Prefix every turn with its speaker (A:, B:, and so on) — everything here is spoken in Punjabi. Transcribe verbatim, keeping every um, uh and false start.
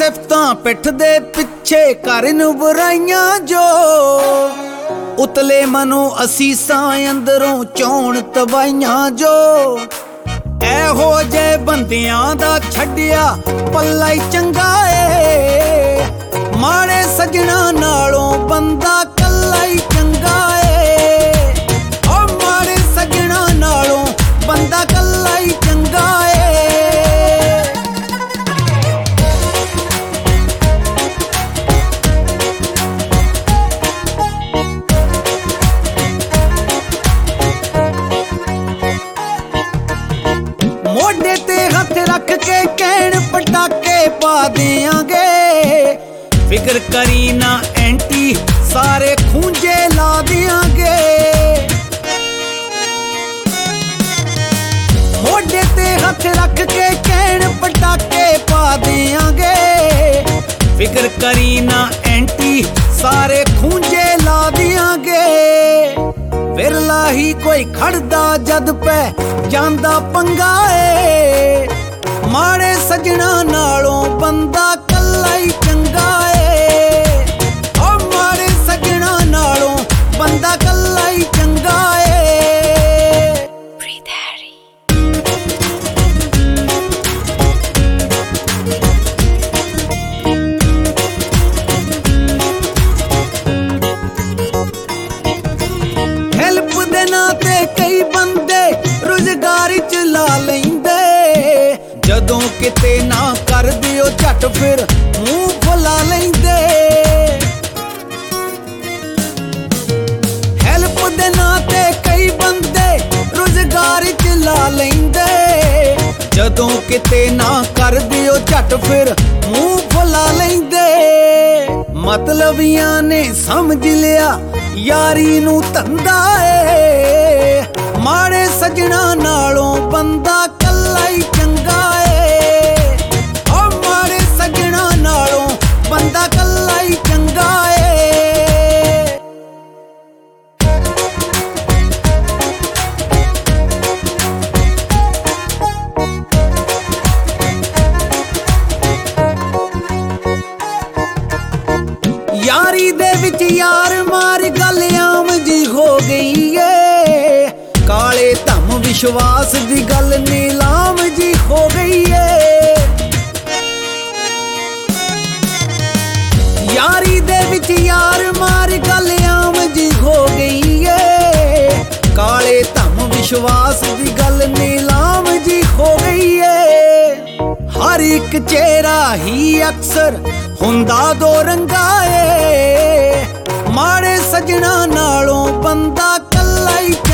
A: ਸਿਫਤਾਂ ਪਿੱਠ ਦੇ ਪਿੱਛੇ ਕਰਨ ਬੁਰਾਈਆਂ ਜੋ ਉਤਲੇ ਮਨੋਂ ਅਸੀਸਾਂ ਅੰਦਰੋਂ ਚੋਣ ਤਬਾਈਆਂ ਜੋ ਇਹੋ ਜੇ ਬੰਦਿਆਂ ਦਾ ਛੱਡਿਆ ਪੱਲਾ ਹੀ ਚੰਗਾ ਏ ਮਾੜੇ ਸਜਣਾ ਨਾਲੋਂ ਬੰਦਾ ਕੱਲਾ ਹੀ ਚੰਗਾ ਏ ਓ ਮਾੜੇ ਸਜਣਾ ਨਾਲੋਂ ਬੰਦਾ ਕੱਲਾ ਹੀ ਚੰਗਾ ਏ ਮੋਢੇ ਤੇ ਹੱਥ ਰੱਖ ਕੇ ਕਹਿਣ ਪਟਾਕੇ ਪਾ ਦਿਆਂਗੇ ਫਿਕਰ ਕਰੀ ਨਾ ਐਂਟੀ ਸਾਰੇ ਖੂੰਜੇ ਲਾ ਦਿਆਂਗੇ ਮੋਢੇ ਤੇ ਹੱਥ ਰੱਖ ਕੇ ਕਹਿਣ ਪਟਾਕੇ ਪਾ ਦਿਆਂਗੇ ਫਿਕਰ ਕਰੀ ਨਾ ਐਂਟੀ ਸਾਰੇ ਖੂੰਜੇ ਲਾ ਦਿਆਂਗੇ ਵਿਰਲਾ ਹੀ ਕੋਈ ਖੜਦਾ ਜਦ ਪੈ ਜਾਂਦਾ ਪੰਗਾ ਏ ਮਾੜੇ ਸਜਣਾ ਨਾਲੋਂ ਬੰਦਾ ਕੱਲਾ ਹੀ ਚੰਗਾ ਏ ਓ ਮਾੜੇ ਸਜਣਾ ਨਾਲੋਂ ਬੰਦਾ ਕੱਲਾ ਹੀ ਚੰਗਾ ਏ ਹੈਲਪ ਦੇ ਨਾਂ ਤੇ ਕਈ ਬੰਦੇ ਰੁਜ਼ਗਾਰ ਚ ਲਾ ਲੈਂਦੇ ਜਦੋਂ ਕਿਤੇ ਨਾ ਕਰ ਦਿਓ ਝੱਟ ਫਿਰ ਮੂੰਹ ਫੁਲਾ ਲੈਂਦੇ ਹੈਲਪ ਦੇ ਨਾਂ ਤੇ ਕਈ ਬੰਦੇ ਰੁਜ਼ਗਾਰ ਚ ਲਾ ਲੈਂਦੇ ਜਦੋਂ ਕਿਤੇ ਨਾ ਕਰ ਦਿਓ ਝੱਟ ਫਿਰ ਮੂੰਹ ਫੁਲਾ ਲੈਂਦੇ ਮਤਲਬੀਆਂ ਨੇ ਸਮਝ ਲਿਆ ਯਾਰੀ ਨੂੰ ਧੰਦਾ ਏ ਮਾੜੇ ਸਜਣਾ ਨਾਲੋਂ ਬੰਦਾ ਕੱਲਾ ਹੀ ਚੰਗਾ ਏ ਓ ਮਾੜੇ ਸਜਣਾ ਨਾਲੋਂ ਬੰਦਾ ਕੱਲਾ ਹੀ ਚੰਗਾ ਏ ਯਾਰੀ ਦੇ ਵਿੱਚ ਯਾਰ ਮਾਰ ਗੱਲ ਆਮ ਜੀ ਹੋ ਗਈ ਏ ਕਾਲੇ ਧਮ ਵਿਸ਼ਵਾਸ ਦੀ ਗੱਲ ਨੀਲਾਮ ਜੀ ਹੋ ਗਈ ਏ ਯਾਰੀ ਦੇ ਵਿੱਚ ਯਾਰ ਮਾਰ ਗੱਲ ਆਮ ਜੀ ਹੋ ਗਈ ਏ ਕਾਲੇ ਧਮ ਵਿਸ਼ਵਾਸ ਦੀ ਗੱਲ ਨੀਲਾਮ ਜੀ ਹੋ ਗਈ ਏ ਹਰ ਇੱਕ ਚਿਹਰਾ ਹੀ ਅਕਸਰ ਹੁੰਦਾ ਦੋ ਰੰਗਾ ਏ ਮਾੜੇ ਸਜਣਾ ਨਾਲੋਂ ਬੰਦਾ ਕੱਲਾ ਹੀ